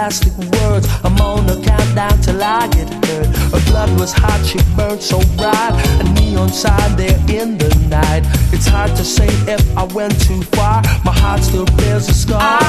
plastic words. I'm on a countdown till I get hurt. Her blood was hot, she burned so bright. A neon sign there in the night. It's hard to say if I went too far. My heart still bears a scar.